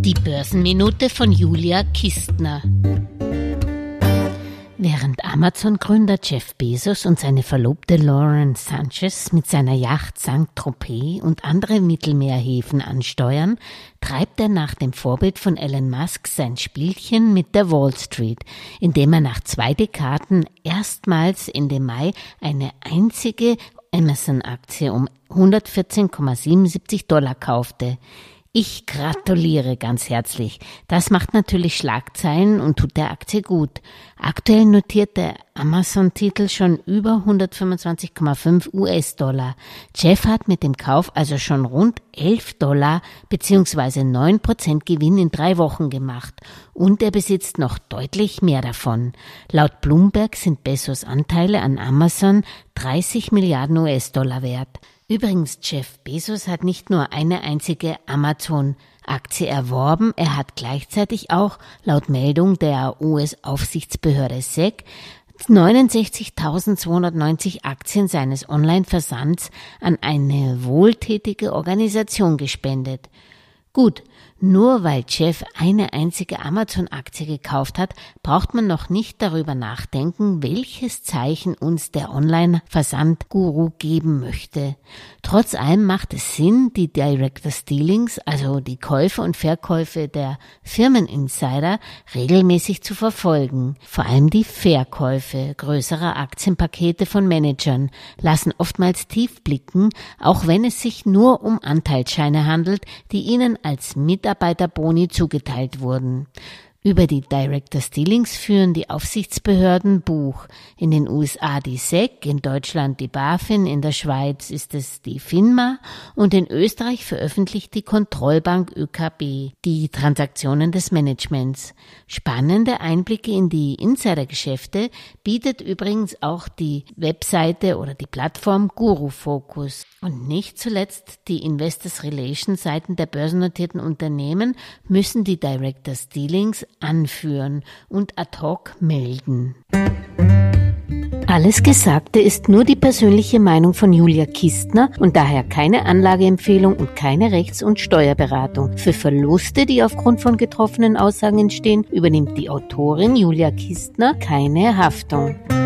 Die Börsenminute von Julia Kistner. Während Amazon-Gründer Jeff Bezos und seine Verlobte Lauren Sanchez mit seiner Yacht Saint-Tropez und andere Mittelmeerhäfen ansteuern, treibt er nach dem Vorbild von Elon Musk sein Spielchen mit der Wall Street, indem er nach 2 Dekaden erstmals Ende Mai eine einzige Amazon-Aktie um $114,77 kaufte. Ich gratuliere ganz herzlich. Das macht natürlich Schlagzeilen und tut der Aktie gut. Aktuell notiert der Amazon-Titel schon über $125,5. Jeff hat mit dem Kauf also schon rund $11 bzw. 9% Gewinn in 3 Wochen gemacht. Und er besitzt noch deutlich mehr davon. Laut Bloomberg sind Bezos Anteile an Amazon 30 Milliarden US-Dollar wert. Übrigens, Jeff Bezos hat nicht nur eine einzige Amazon-Aktie erworben, er hat gleichzeitig auch, laut Meldung der US-Aufsichtsbehörde SEC, 69.290 Aktien seines Online-Versands an eine wohltätige Organisation gespendet. Gut, nur weil Jeff eine einzige Amazon-Aktie gekauft hat, braucht man noch nicht darüber nachdenken, welches Zeichen uns der Online-Versand-Guru geben möchte. Trotz allem macht es Sinn, die Directors Dealings, also die Käufe und Verkäufe der Firmeninsider, regelmäßig zu verfolgen. Vor allem die Verkäufe größerer Aktienpakete von Managern lassen oftmals tief blicken, auch wenn es sich nur um Anteilsscheine handelt, die ihnen als Mitarbeiterboni zugeteilt wurden. Über die Directors Dealings führen die Aufsichtsbehörden Buch. In den USA die SEC, in Deutschland die BaFin, in der Schweiz ist es die FINMA und in Österreich veröffentlicht die Kontrollbank ÖKB die Transaktionen des Managements. Spannende Einblicke in die Insidergeschäfte bietet übrigens auch die Webseite oder die Plattform GuruFocus. Und nicht zuletzt die Investors Relations Seiten der börsennotierten Unternehmen müssen die Directors Dealings anführen und ad hoc melden. Alles Gesagte ist nur die persönliche Meinung von Julia Kistner und daher keine Anlageempfehlung und keine Rechts- und Steuerberatung. Für Verluste, die aufgrund von getroffenen Aussagen entstehen, übernimmt die Autorin Julia Kistner keine Haftung.